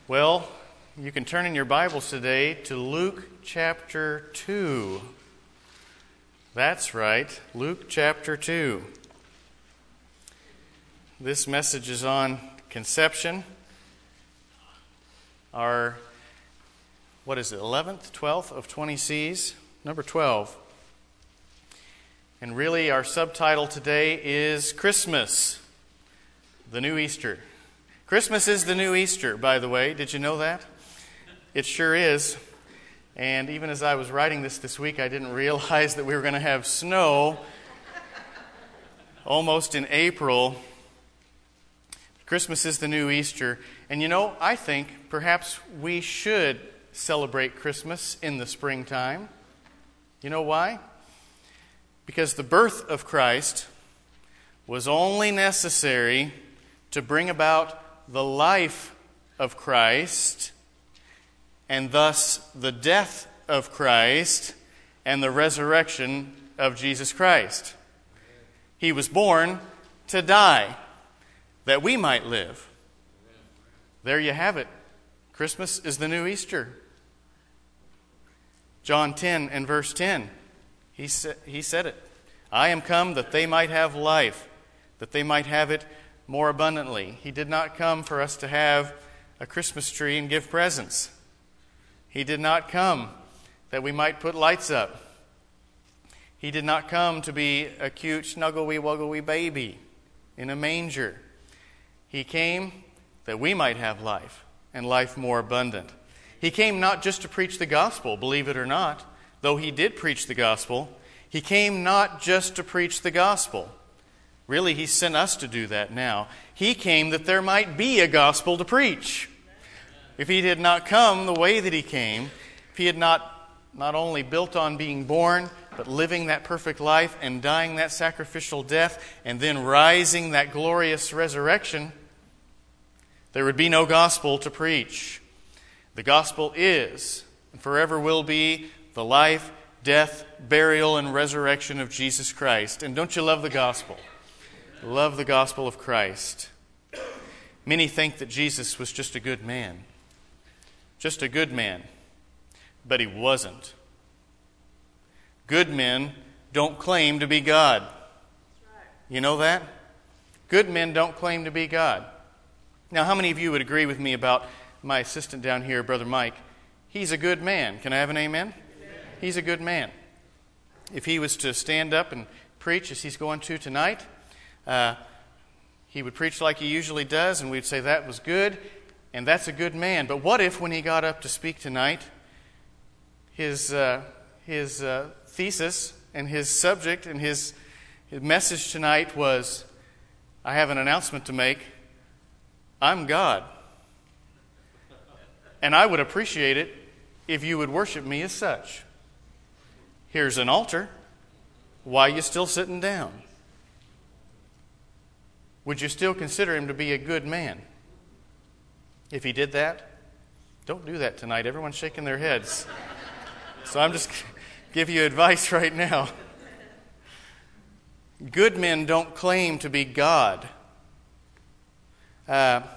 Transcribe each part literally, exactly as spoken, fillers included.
Well, you can turn in your Bibles today to Luke chapter two. That's right, Luke chapter two. This message is on conception. Our, what is it, eleventh, twelfth of twenty C's, number twelve. And really our subtitle today is Christmas, the new Easter. Christmas is the new Easter, by the way. Did you know that? It sure is. And even as I was writing this this week, I didn't realize that we were going to have snow almost in April. Christmas is the new Easter. And you know, I think perhaps we should celebrate Christmas in the springtime. You know why? Because the birth of Christ was only necessary to bring about the life of Christ, and thus the death of Christ and the resurrection of Jesus Christ. He was born to die, that we might live. There you have it. Christmas is the new Easter. John ten and verse ten, he said, he said it. I am come that they might have life, that they might have it more abundantly. He did not come for us to have a Christmas tree and give presents. He did not come that we might put lights up. He did not come to be a cute snuggle-wee-wuggle-wee baby in a manger. He came that we might have life, and life more abundant. He came not just to preach the gospel, believe it or not, though he did preach the gospel. He came not just to preach the gospel. Really, he sent us to do that now. He came that there might be a gospel to preach. If he did not come the way that he came, if he had not not only built on being born, but living that perfect life and dying that sacrificial death and then rising that glorious resurrection, there would be no gospel to preach. The gospel is and forever will be the life, death, burial, and resurrection of Jesus Christ. And don't you love the gospel? Love the gospel of Christ. Many think that Jesus was just a good man. Just a good man. But he wasn't. Good men don't claim to be God. You know that? Good men don't claim to be God. Now, how many of you would agree with me about my assistant down here, Brother Mike? He's a good man. Can I have an amen? Amen. He's a good man. If he was to stand up and preach as he's going to tonight, Uh, he would preach like he usually does, and we'd say that was good, and that's a good man. But what if when he got up to speak tonight, his uh, his uh, thesis and his subject and his, his message tonight was, I have an announcement to make. I'm God. And I would appreciate it if you would worship me as such. Here's an altar. Why are you still sitting down? Would you still consider him to be a good man? If he did that, don't do that tonight. Everyone's shaking their heads. So I'm just give you advice right now. Good men don't claim to be God. Uh,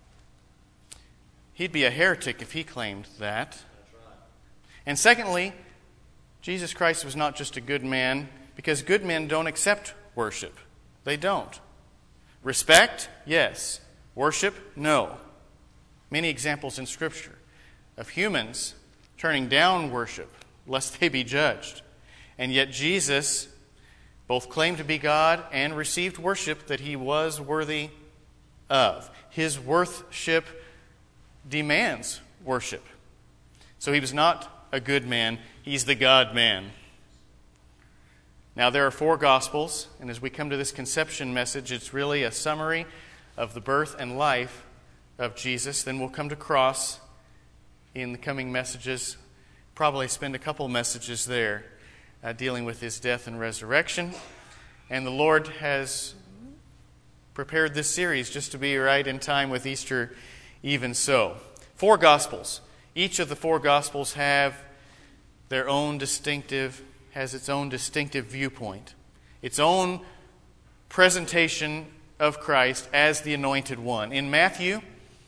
he'd be a heretic if he claimed that. And secondly, Jesus Christ was not just a good man, because good men don't accept worship. They don't. Respect? Yes. Worship? No. Many examples in Scripture of humans turning down worship lest they be judged. And yet Jesus both claimed to be God and received worship that he was worthy of. His worship demands worship. So he was not a good man. He's the God man. Now, there are four Gospels, and as we come to this conception message, it's really a summary of the birth and life of Jesus. Then we'll come to cross in the coming messages, probably spend a couple messages there uh, dealing with his death and resurrection. And the Lord has prepared this series just to be right in time with Easter even so. Four Gospels. Each of the four Gospels have their own distinctive has its own distinctive viewpoint, its own presentation of Christ as the Anointed One. In Matthew,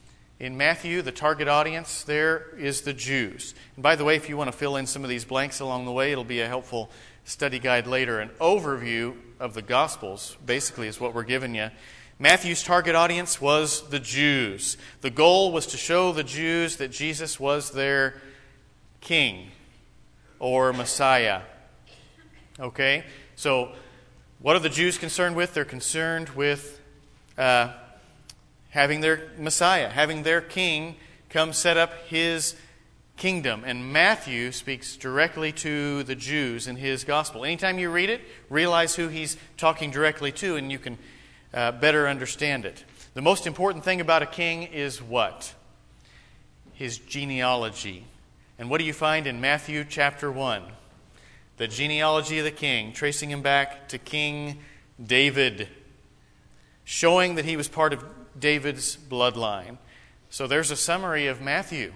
In Matthew, the target audience there is the Jews. And by the way, if you want to fill in some of these blanks along the way, it'll be a helpful study guide later. An overview of the Gospels, basically, is what we're giving you. Matthew's target audience was the Jews. The goal was to show the Jews that Jesus was their king or Messiah. Okay? So, what are the Jews concerned with? They're concerned with uh, having their Messiah, having their king come set up his kingdom. And Matthew speaks directly to the Jews in his gospel. Anytime you read it, realize who he's talking directly to, and you can uh, better understand it. The most important thing about a king is what? His genealogy. And what do you find in Matthew chapter one? The genealogy of the king, tracing him back to King David, showing that he was part of David's bloodline. So there's a summary of Matthew.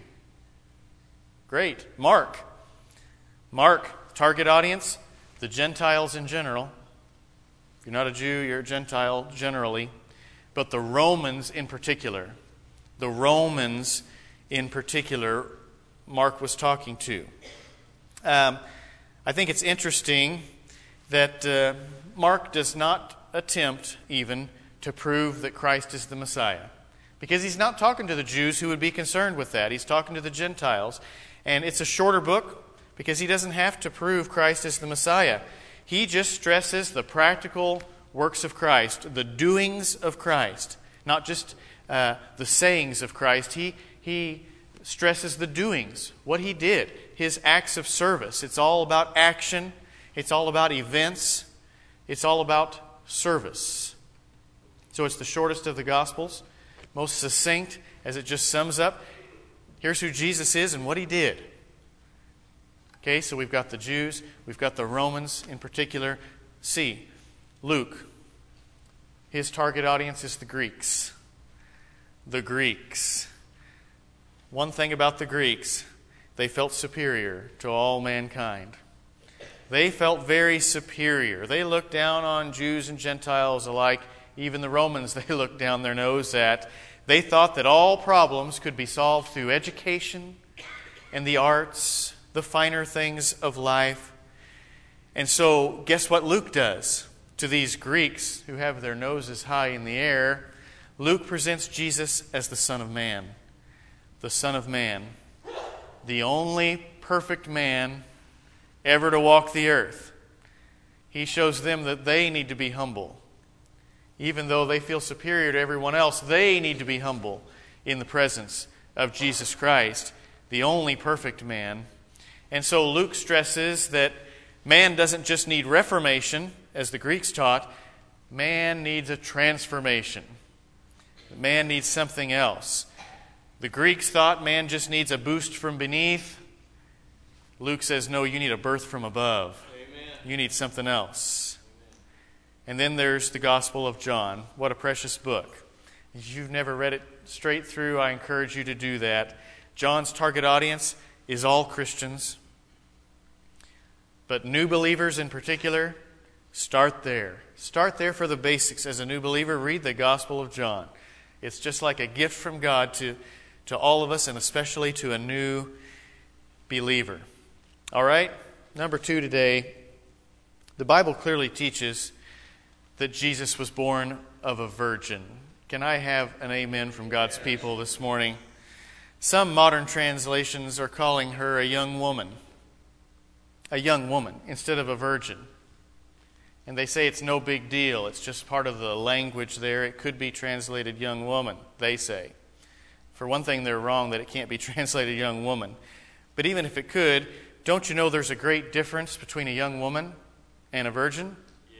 Great. Mark. Mark, target audience, the Gentiles in general. If you're not a Jew, you're a Gentile generally. But the Romans in particular. The Romans in particular, Mark was talking to. Um, I think it's interesting that uh, Mark does not attempt even to prove that Christ is the Messiah. Because he's not talking to the Jews who would be concerned with that. He's talking to the Gentiles. And it's a shorter book because he doesn't have to prove Christ is the Messiah. He just stresses the practical works of Christ, the doings of Christ, not just uh, the sayings of Christ. He, he stresses the doings, what he did, his acts of service. It's all about action. It's all about events. It's all about service. So it's the shortest of the Gospels, most succinct as it just sums up. Here's who Jesus is and what he did. Okay, so we've got the Jews, we've got the Romans in particular. See, Luke, his target audience is the Greeks. The Greeks. One thing about the Greeks, they felt superior to all mankind. They felt very superior. They looked down on Jews and Gentiles alike. Even the Romans they looked down their nose at. They thought that all problems could be solved through education and the arts, the finer things of life. And so, guess what Luke does to these Greeks who have their noses high in the air? Luke presents Jesus as the Son of Man. The Son of Man. The only perfect man ever to walk the earth. He shows them that they need to be humble. Even though they feel superior to everyone else, they need to be humble in the presence of Jesus Christ, the only perfect man. And so Luke stresses that man doesn't just need reformation, as the Greeks taught. Man needs a transformation. Man needs something else. The Greeks thought man just needs a boost from beneath. Luke says, no, you need a birth from above. Amen. You need something else. And then there's the Gospel of John. What a precious book. If you've never read it straight through, I encourage you to do that. John's target audience is all Christians. But new believers in particular, start there. Start there for the basics. As a new believer, read the Gospel of John. It's just like a gift from God to, to all of us, and especially to a new believer. All right? Number two today, the Bible clearly teaches that Jesus was born of a virgin. Can I have an amen from God's people this morning? Some modern translations are calling her a young woman. A young woman instead of a virgin. And they say it's no big deal. It's just part of the language there. It could be translated young woman, they say. For one thing, they're wrong that it can't be translated young woman. But even if it could, don't you know there's a great difference between a young woman and a virgin?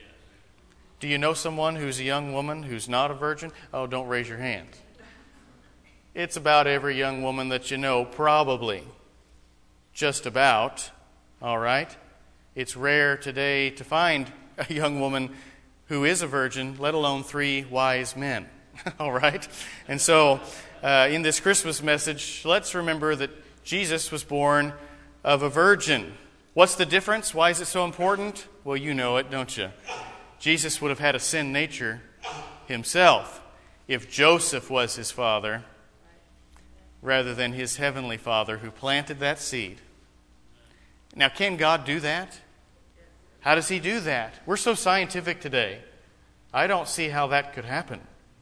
Do you know someone who's a young woman who's not a virgin? Oh, don't raise your hand. It's about every young woman that you know, probably. Just about. All right? It's rare today to find a young woman who is a virgin, let alone three wise men. All right? And so, uh, in this Christmas message, let's remember that Jesus was born of a virgin. What's the difference? Why is it so important? Well, you know it, don't you? Jesus would have had a sin nature himself if Joseph was his father. rather than his heavenly Father who planted that seed. Now, can God do that? How does he do that? We're so scientific today. I don't see how that could happen.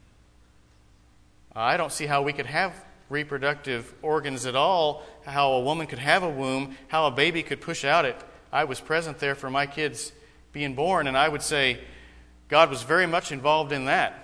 I don't see how we could have reproductive organs at all, how a woman could have a womb, how a baby could push out it. I was present there for my kids being born, and I would say God was very much involved in that.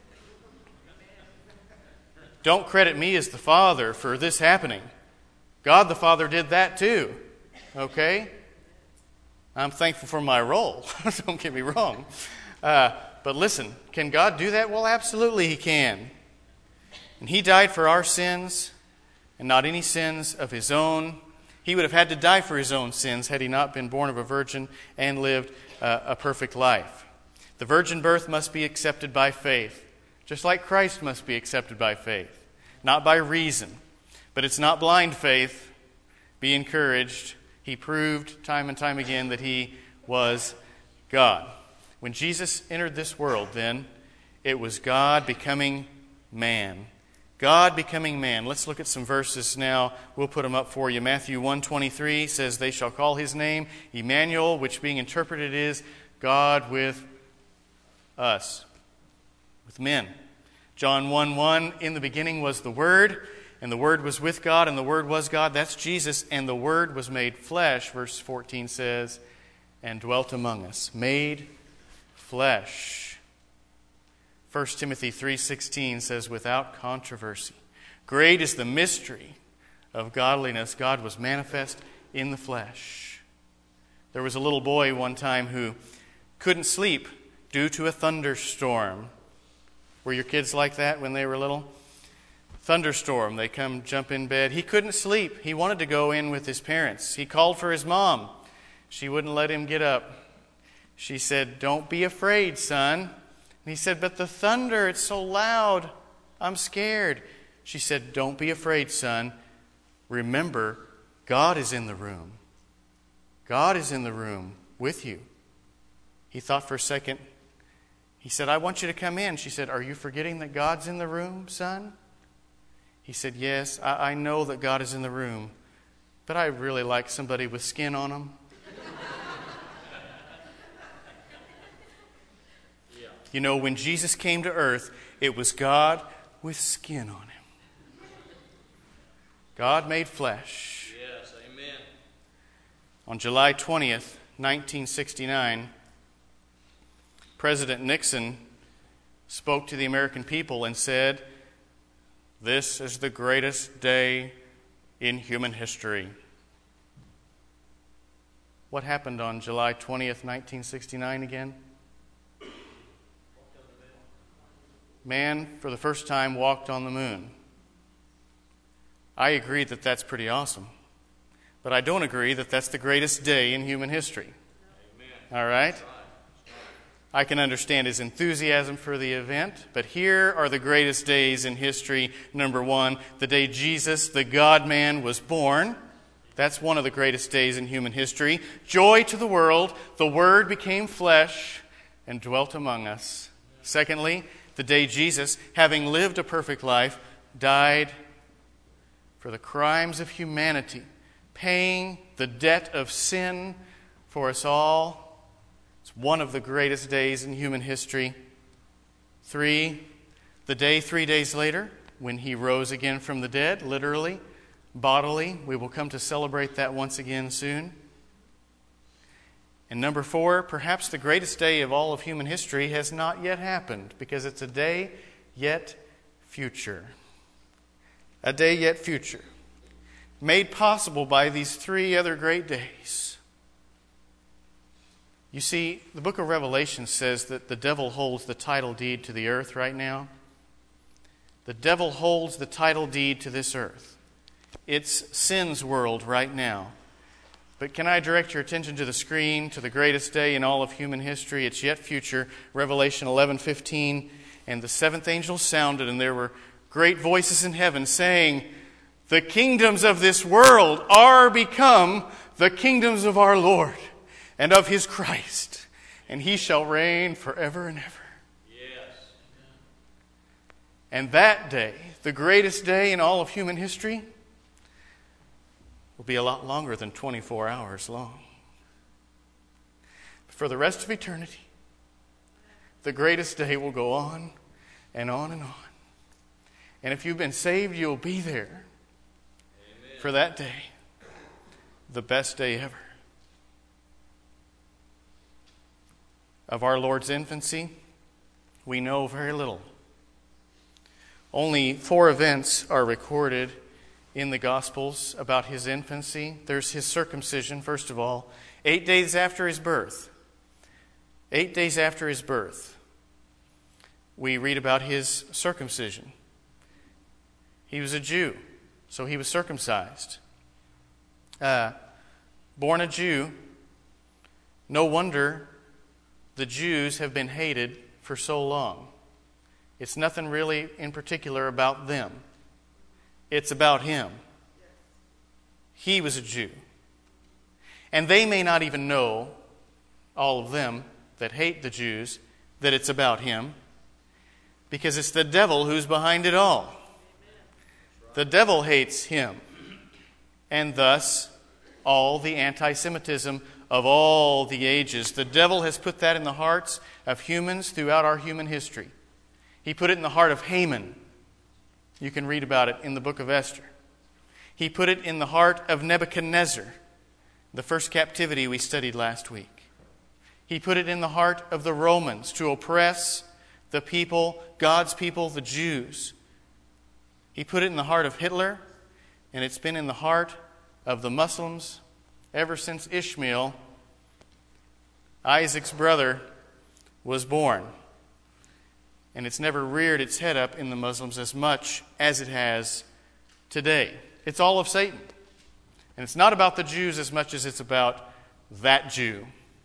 Don't credit me as the father for this happening. God the Father did that too. Okay? I'm thankful for my role. Don't get me wrong. Uh, but listen, can God do that? Well, absolutely he can. And he died for our sins, and not any sins of his own. He would have had to die for his own sins had he not been born of a virgin and lived uh, a perfect life. The virgin birth must be accepted by faith, just like Christ must be accepted by faith, not by reason. But it's not blind faith. Be encouraged. He proved time and time again that he was God. When Jesus entered this world, then, it was God becoming man. God becoming man. Let's look at some verses now. We'll put them up for you. Matthew one twenty-three says, "They shall call his name Emmanuel," which being interpreted is God with us, with men. John one one, "In the beginning was the Word, and the Word was with God, and the Word was God." That's Jesus. "And the Word was made flesh," verse fourteen says, "and dwelt among us." Made flesh. First Timothy three sixteen says, "Without controversy, great is the mystery of godliness. God was manifest in the flesh." There was a little boy one time who couldn't sleep due to a thunderstorm. Were your kids like that when they were little? Thunderstorm, they come jump in bed. He couldn't sleep. He wanted to go in with his parents. He called for his mom. She wouldn't let him get up. She said, "Don't be afraid, son." And he said, "But the thunder, it's so loud. I'm scared." She said, "Don't be afraid, son. Remember, God is in the room. God is in the room with you." He thought for a second. He said, "I want you to come in." She said, "Are you forgetting that God's in the room, son?" He said, "Yes, I, I know that God is in the room, but I really like somebody with skin on them." You know, when Jesus came to earth, it was God with skin on him. God made flesh. Yes, amen. On July twentieth, nineteen sixty-nine, President Nixon spoke to the American people and said, "This is the greatest day in human history." What happened on July twentieth, nineteen sixty-nine again? Man, for the first time, walked on the moon. I agree that that's pretty awesome. But I don't agree that that's the greatest day in human history. Amen. All right? I can understand his enthusiasm for the event, but here are the greatest days in history. Number one, the day Jesus, the God-man, was born. That's one of the greatest days in human history. Joy to the world. The Word became flesh and dwelt among us. Secondly, the day Jesus, having lived a perfect life, died for the crimes of humanity, paying the debt of sin for us all. It's one of the greatest days in human history. Three, the day three days later, when he rose again from the dead, literally, bodily. We will come to celebrate that once again soon. And number four, perhaps the greatest day of all of human history has not yet happened, because it's a day yet future. A day yet future. Made possible by these three other great days. You see, the book of Revelation says that the devil holds the title deed to the earth right now. The devil holds the title deed to this earth. It's sin's world right now. But can I direct your attention to the screen, to the greatest day in all of human history? It's yet future, Revelation eleven fifteen. "And the seventh angel sounded, and there were great voices in heaven saying, 'The kingdoms of this world are become the kingdoms of our Lord and of his Christ, and he shall reign forever and ever.'" Yes. And that day, the greatest day in all of human history, will be a lot longer than twenty-four hours long. For the rest of eternity, the greatest day will go on and on and on. And if you've been saved, you'll be there. Amen. For that day, the best day ever. Of our Lord's infancy, we know very little. Only four events are recorded in the Gospels about his infancy. There's his circumcision, first of all, eight days after his birth. Eight days after his birth, we read about his circumcision. He was a Jew, so he was circumcised. Uh, born a Jew, no wonder the Jews have been hated for so long. It's nothing really in particular about them. It's about him. He was a Jew. And they may not even know, all of them that hate the Jews, that it's about him, because it's the devil who's behind it all. The devil hates him. And thus, all the anti-Semitism of all the ages. The devil has put that in the hearts of humans throughout our human history. He put it in the heart of Haman. You can read about it in the book of Esther. He put it in the heart of Nebuchadnezzar, the first captivity we studied last week. He put it in the heart of the Romans to oppress the people, God's people, the Jews. He put it in the heart of Hitler, and it's been in the heart of the Muslims ever since Ishmael, Isaac's brother, was born. And it's never reared its head up in the Muslims as much as it has today. It's all of Satan. And it's not about the Jews as much as it's about that Jew,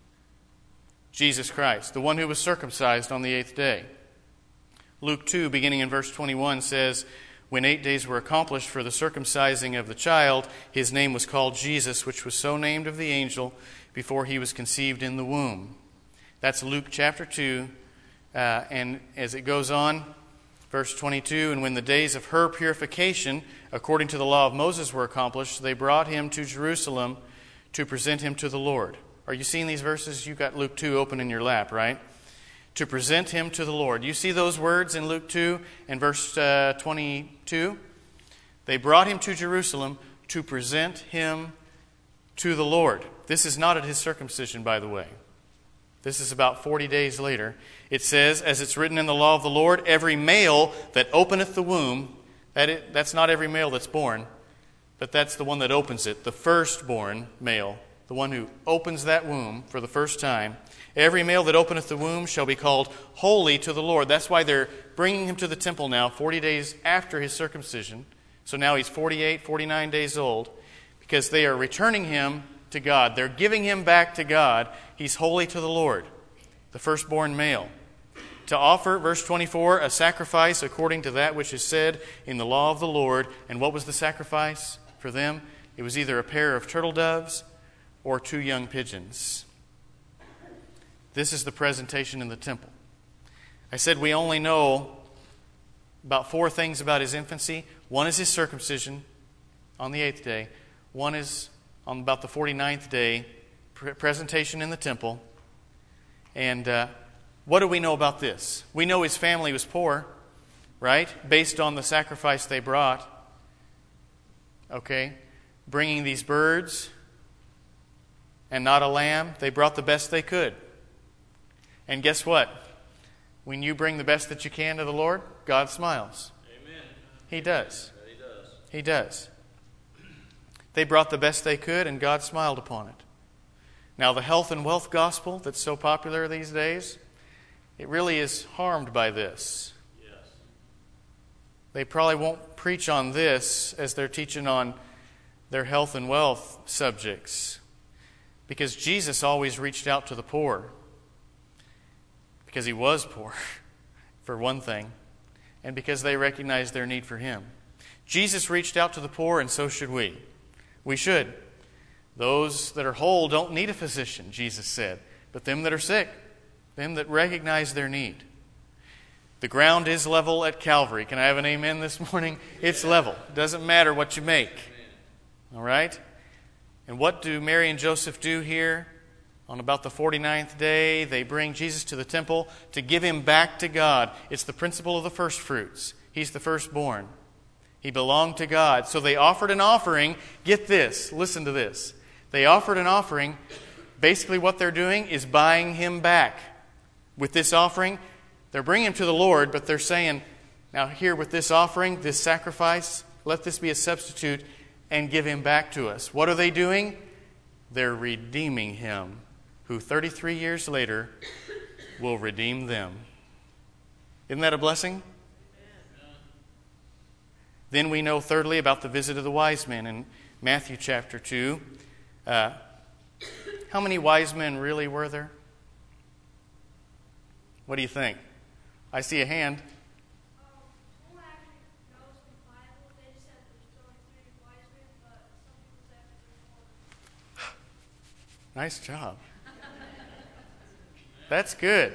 Jesus Christ, the one who was circumcised on the eighth day. Luke two, beginning in verse twenty-one, says, "When eight days were accomplished for the circumcising of the child, his name was called Jesus, which was so named of the angel before he was conceived in the womb." That's Luke chapter two. Uh, and as it goes on, verse twenty-two, "And when the days of her purification, according to the law of Moses, were accomplished, they brought him to Jerusalem to present him to the Lord." Are you seeing these verses? You've got Luke two open in your lap, right? To present him to the Lord. You see those words in Luke two and verse uh, twenty-two? They brought him to Jerusalem to present him to the Lord. This is not at his circumcision, by the way. This is about forty days later. It says, as it's written in the law of the Lord, "Every male that openeth the womb," that it, that's not every male that's born, but that's the one that opens it, the firstborn male, the one who opens that womb for the first time. "Every male that openeth the womb shall be called holy to the Lord." That's why they're bringing him to the temple now, forty days after his circumcision. So now he's forty-eight, forty-nine days old, because they are returning him to God. They're giving him back to God. He's holy to the Lord, the firstborn male. To offer, verse twenty-four, a sacrifice according to that which is said in the law of the Lord. And what was the sacrifice for them? It was either a pair of turtle doves or two young pigeons. This is the presentation in the temple. I said we only know about four things about his infancy. One is his circumcision on the eighth day. One is on about the forty-ninth day, pre- presentation in the temple. And uh, what do we know about this? We know his family was poor, right? Based on the sacrifice they brought. Okay? Bringing these birds and not a lamb. They brought the best they could. And guess what? When you bring the best that you can to the Lord, God smiles. Amen. He does. Yeah, he does. He does. They brought the best they could, and God smiled upon it. Now, the health and wealth gospel that's so popular these days, it really is harmed by this. Yes. They probably won't preach on this as they're teaching on their health and wealth subjects, because Jesus always reached out to the poor, because he was poor, for one thing, and because they recognized their need for him. Jesus reached out to the poor, and so should we. We should. Those that are whole don't need a physician, Jesus said, but them that are sick, them that recognize their need. The ground is level at Calvary. Can I have an amen this morning? It's level. Doesn't matter what you make. All right? And what do Mary and Joseph do here? On about the forty-ninth day, they bring Jesus to the temple to give him back to God. It's the principle of the first fruits. He's the firstborn. He belonged to God. So they offered an offering. Get this. Listen to this. They offered an offering. Basically what they're doing is buying him back. With this offering, they're bringing him to the Lord, but they're saying, now here with this offering, this sacrifice, let this be a substitute and give him back to us. What are they doing? They're redeeming him, who thirty-three years later will redeem them. Isn't that a blessing? Then we know thirdly about the visit of the wise men in Matthew chapter two. Uh, how many wise men really were there? What do you think? I see a hand. Nice job. That's good.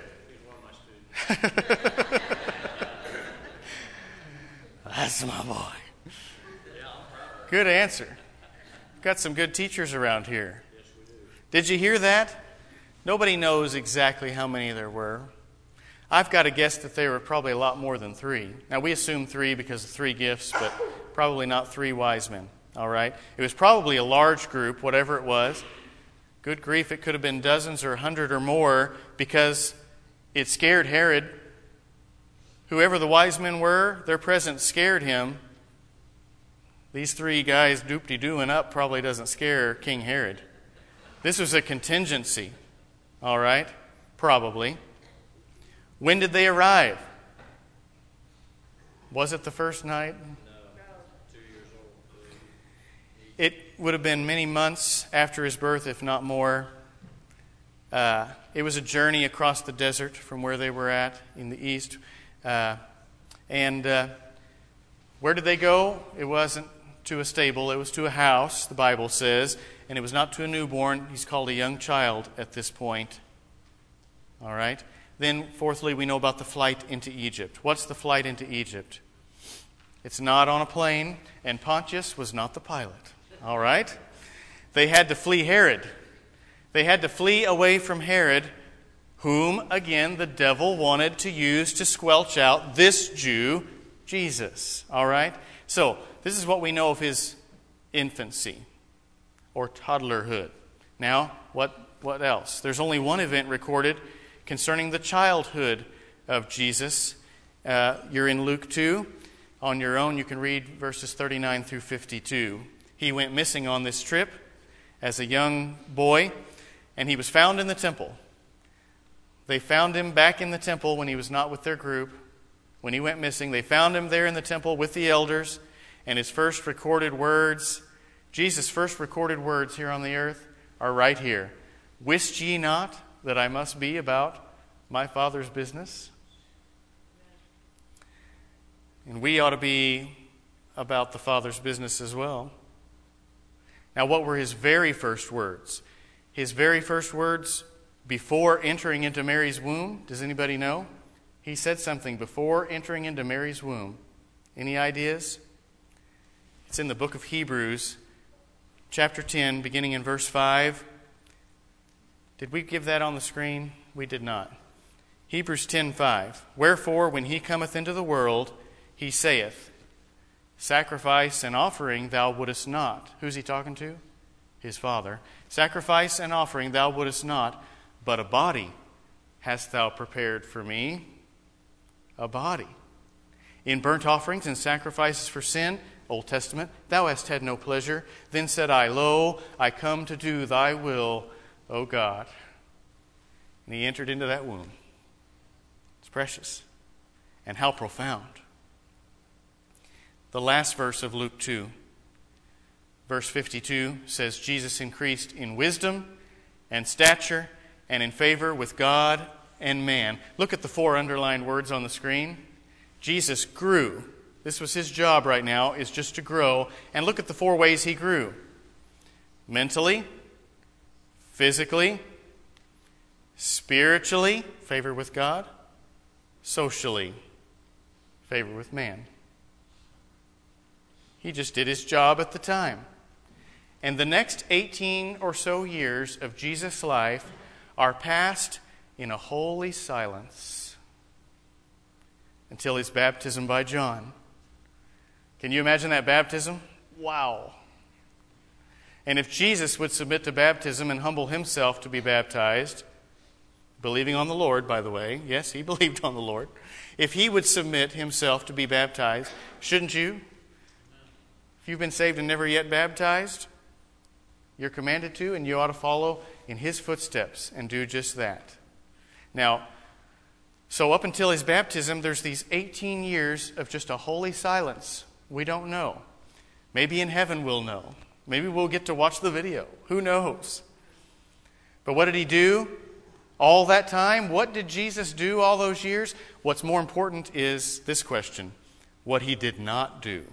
That's my boy. Good answer. Got some good teachers around here. Did you hear that? Nobody knows exactly how many there were. I've got to guess that there were probably a lot more than three. Now, we assume three because of three gifts, but probably not three wise men. All right? It was probably a large group, whatever it was. Good grief, it could have been dozens or a hundred or more because it scared Herod. Whoever the wise men were, their presence scared him. These three guys doop-de-dooing up probably doesn't scare King Herod. This was a contingency. All right? Probably. When did they arrive? Was it the first night? No. Two years old. It would have been many months after his birth, if not more. Uh, it was a journey across the desert from where they were at in the east. Uh, and uh, where did they go? It wasn't to a stable. It was to a house, the Bible says. And it was not to a newborn. He's called a young child at this point. All right? Then, fourthly, we know about the flight into Egypt. What's the flight into Egypt? It's not on a plane, and Pontius was not the pilot. All right? They had to flee Herod. They had to flee away from Herod, whom, again, the devil wanted to use to squelch out this Jew, Jesus. All right? So, this is what we know of his infancy or toddlerhood. Now, what, what else? There's only one event recorded concerning the childhood of Jesus. Uh, you're in Luke two. On your own, you can read verses thirty-nine through fifty-two. He went missing on this trip as a young boy, and he was found in the temple. They found him back in the temple when he was not with their group. When he went missing, they found him there in the temple with the elders, and his first recorded words, Jesus' first recorded words here on the earth are right here. Wist ye not that I must be about my Father's business? And we ought to be about the Father's business as well. Now, what were his very first words? His very first words before entering into Mary's womb, does anybody know? He said something before entering into Mary's womb. Any ideas? It's in the book of Hebrews, chapter ten, beginning in verse five. Did we give that on the screen? We did not. Hebrews ten five. Wherefore, when he cometh into the world, he saith, Sacrifice and offering thou wouldest not. Who's he talking to? His Father. Sacrifice and offering thou wouldest not, but a body hast thou prepared for me. A body. In burnt offerings and sacrifices for sin, Old Testament, thou hast had no pleasure. Then said I, Lo, I come to do thy will, O God. And he entered into that womb. It's precious. And how profound. The last verse of Luke two, verse fifty-two, says, Jesus increased in wisdom and stature and in favor with God and man. Look at the four underlined words on the screen. Jesus grew. This was his job right now, is just to grow. And look at the four ways he grew. Mentally, physically, spiritually, favor with God, socially, favor with man. He just did his job at the time. And the next eighteen or so years of Jesus' life are passed in a holy silence until his baptism by John. Can you imagine that baptism? Wow. And if Jesus would submit to baptism and humble himself to be baptized, believing on the Lord, by the way, yes, he believed on the Lord. If he would submit himself to be baptized, shouldn't you? If you've been saved and never yet baptized, you're commanded to, and you ought to follow in his footsteps and do just that. Now, so up until his baptism, there's these eighteen years of just a holy silence. We don't know. Maybe in heaven we'll know. Maybe we'll get to watch the video. Who knows? But what did he do all that time? What did Jesus do all those years? What's more important is this question: what he did not do.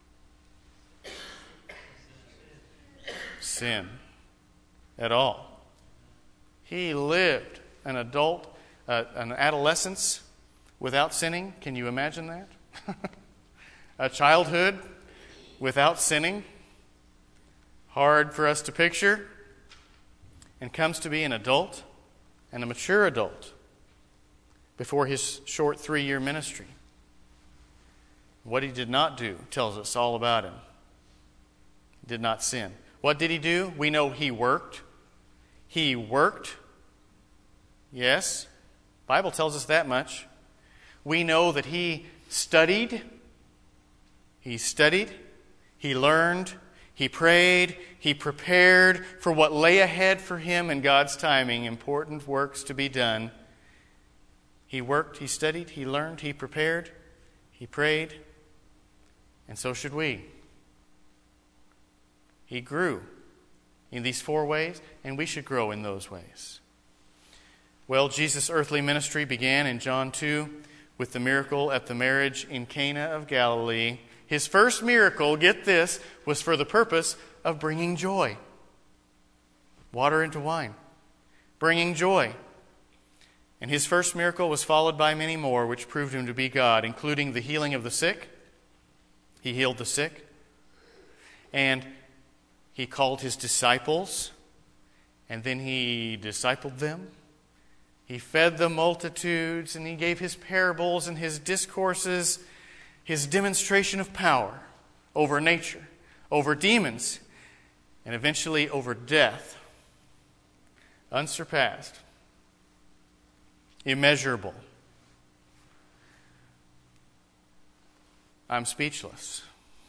Sin at all. He lived an adult, uh, an adolescence without sinning. Can you imagine that? A childhood without sinning. Hard for us to picture. And comes to be an adult and a mature adult before his short three-year ministry. What he did not do tells us all about him. He did not sin. What did he do? We know he worked. He worked. Yes, the Bible tells us that much. We know that he studied. He studied. He learned. He prayed. He prepared for what lay ahead for him in God's timing, important works to be done. He worked. He studied. He learned. He prepared. He prayed. And so should we. He grew in these four ways, and we should grow in those ways. Well, Jesus' earthly ministry began in John two with the miracle at the marriage in Cana of Galilee. His first miracle, get this, was for the purpose of bringing joy. Water into wine. Bringing joy. And his first miracle was followed by many more, which proved him to be God, including the healing of the sick. He healed the sick. And he called his disciples, and then he discipled them. He fed the multitudes, and he gave his parables and his discourses, his demonstration of power over nature, over demons, and eventually over death. Unsurpassed. Immeasurable. I'm speechless.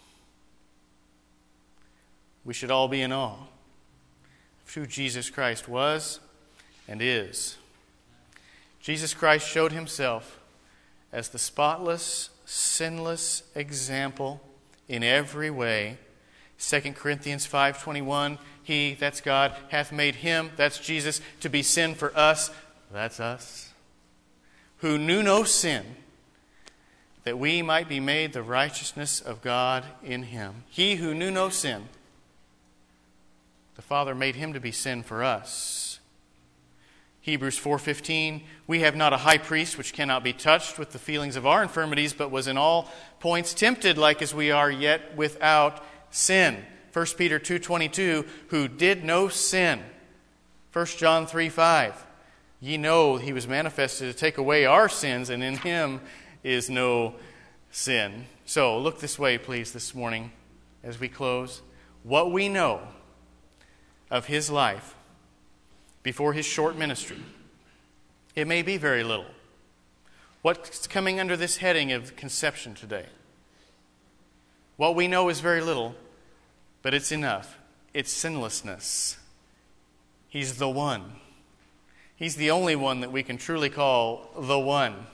We should all be in awe of who Jesus Christ was and is. Jesus Christ showed himself as the spotless, sinless example in every way. Second Corinthians five twenty-one, he, that's God, hath made him, that's Jesus, to be sin for us, that's us, who knew no sin, that we might be made the righteousness of God in him. He who knew no sin, the Father made him to be sin for us. Hebrews four fifteen, we have not a high priest which cannot be touched with the feelings of our infirmities, but was in all points tempted like as we are, yet without sin. First Peter two twenty-two, who did no sin. First John three five, ye know he was manifested to take away our sins, and in him is no sin. So look this way, please, this morning as we close. What we know of his life before his short ministry, it may be very little. What's coming under this heading of conception today? What we know is very little, but it's enough. It's sinlessness. He's the one. He's the only one that we can truly call the one.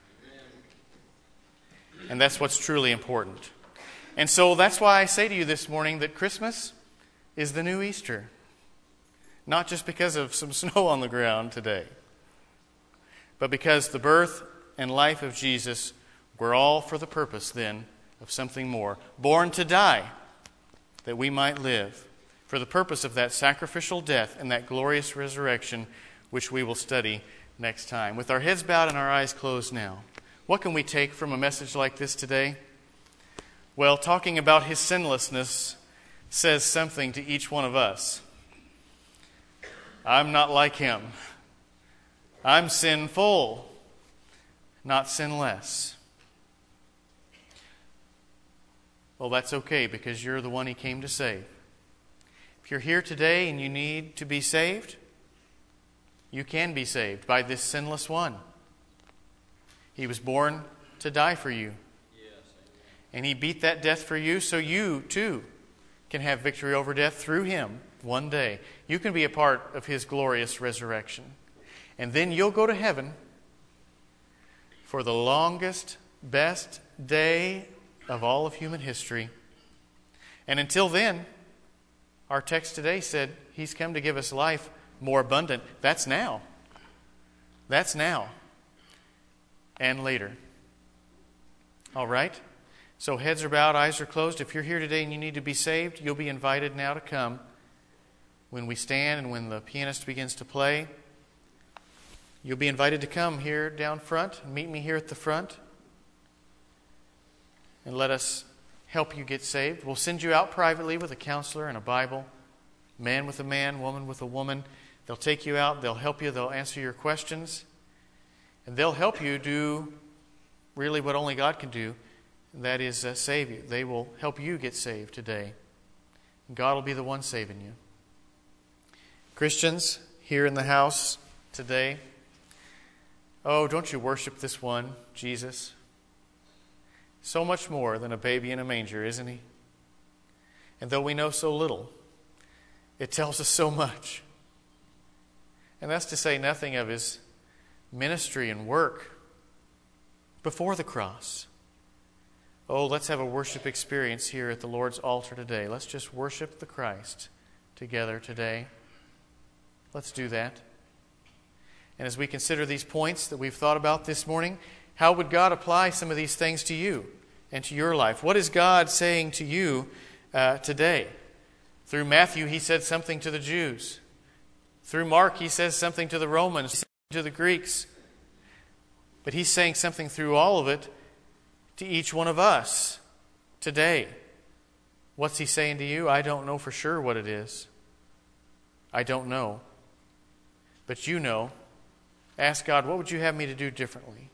And that's what's truly important. And so that's why I say to you this morning that Christmas is the new Easter. Not just because of some snow on the ground today, but because the birth and life of Jesus were all for the purpose then of something more. Born to die, that we might live, for the purpose of that sacrificial death and that glorious resurrection, which we will study next time. With our heads bowed and our eyes closed now, What can we take from a message like this today? Well, talking about his sinlessness says something to each one of us. I'm not like him. I'm sinful, not sinless. Well, that's okay because you're the one he came to save. If you're here today and you need to be saved, you can be saved by this sinless one. He was born to die for you. And he beat that death for you so you, too, can have victory over death through him one day. You can be a part of his glorious resurrection. And then you'll go to heaven for the longest, best day of all of human history. And until then, our text today said he's come to give us life more abundant. That's now. That's now. And later. All right? So heads are bowed, eyes are closed. If you're here today and you need to be saved, you'll be invited now to come when we stand and when the pianist begins to play. You'll be invited to come here down front and meet me here at the front. And let us help you get saved. We'll send you out privately with a counselor and a Bible. Man with a man, woman with a woman. They'll take you out, they'll help you, they'll answer your questions. And they'll help you do really what only God can do. And that is uh, save you. They will help you get saved today. And God will be the one saving you. Christians here in the house today, oh, don't you worship this one, Jesus? So much more than a baby in a manger, isn't he? And though we know so little, it tells us so much. And that's to say nothing of his ministry and work before the cross. Oh, let's have a worship experience here at the Lord's altar today. Let's just worship the Christ together today. Let's do that. And as we consider these points that we've thought about this morning, how would God apply some of these things to you and to your life? What is God saying to you uh, today? Through Matthew, he said something to the Jews. Through Mark, he says something to the Romans, to the Greeks. But he's saying something through all of it to each one of us today. What's he saying to you? I don't know for sure what it is. I don't know. But you know. Ask God, what would you have me to do differently?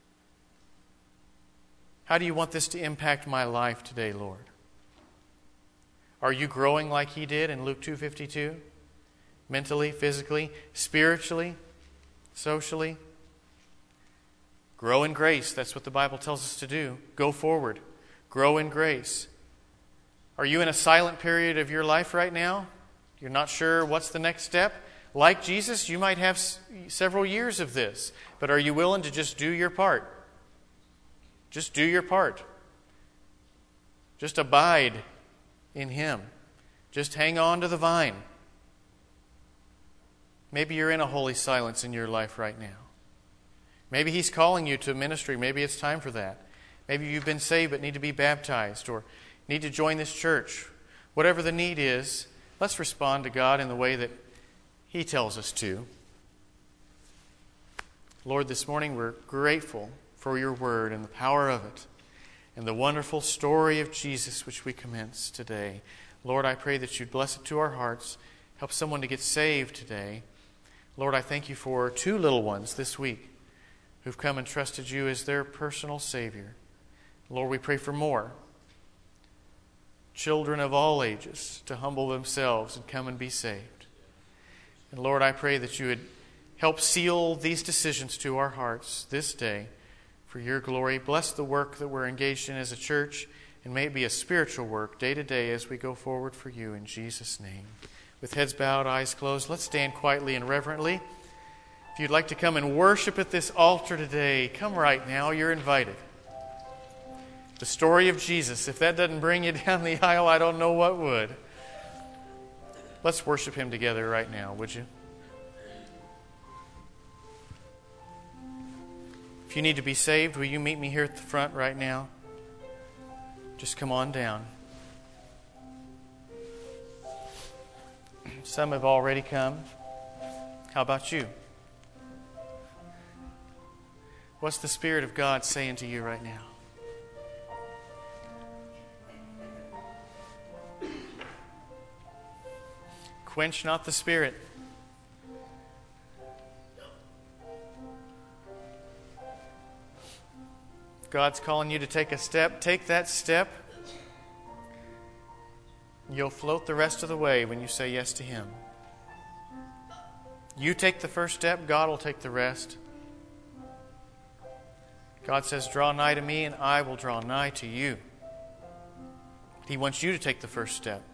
How do you want this to impact my life today, Lord? Are you growing like he did in Luke two fifty-two? Mentally, physically, spiritually, socially? Grow in grace. That's what the Bible tells us to do. Go forward. Grow in grace. Are you in a silent period of your life right now? You're not sure what's the next step? Like Jesus, you might have s- several years of this. But are you willing to just do your part? Just do your part. Just abide in him. Just hang on to the vine. Maybe you're in a holy silence in your life right now. Maybe he's calling you to ministry. Maybe it's time for that. Maybe you've been saved but need to be baptized or need to join this church. Whatever the need is, let's respond to God in the way that he tells us to. Lord, this morning we're grateful for your word and the power of it and the wonderful story of Jesus which we commence today. Lord, I pray that you'd bless it to our hearts. Help someone to get saved today. Lord, I thank you for two little ones this week who've come and trusted you as their personal Savior. Lord, we pray for more children of all ages to humble themselves and come and be saved. And Lord, I pray that you would help seal these decisions to our hearts this day for your glory. Bless the work that we're engaged in as a church, and may it be a spiritual work day to day as we go forward for you in Jesus' name. With heads bowed, eyes closed, let's stand quietly and reverently. If you'd like to come and worship at this altar today, come right now. You're invited. The story of Jesus, if that doesn't bring you down the aisle, I don't know what would. Let's worship him together right now, would you? If you need to be saved, will you meet me here at the front right now? Just come on down. Some have already come. How about you? What's the Spirit of God saying to you right now? Quench not the Spirit. If God's calling you to take a step, take that step. You'll float the rest of the way when you say yes to Him. You take the first step, God will take the rest. God says, draw nigh to me and I will draw nigh to you. He wants you to take the first step.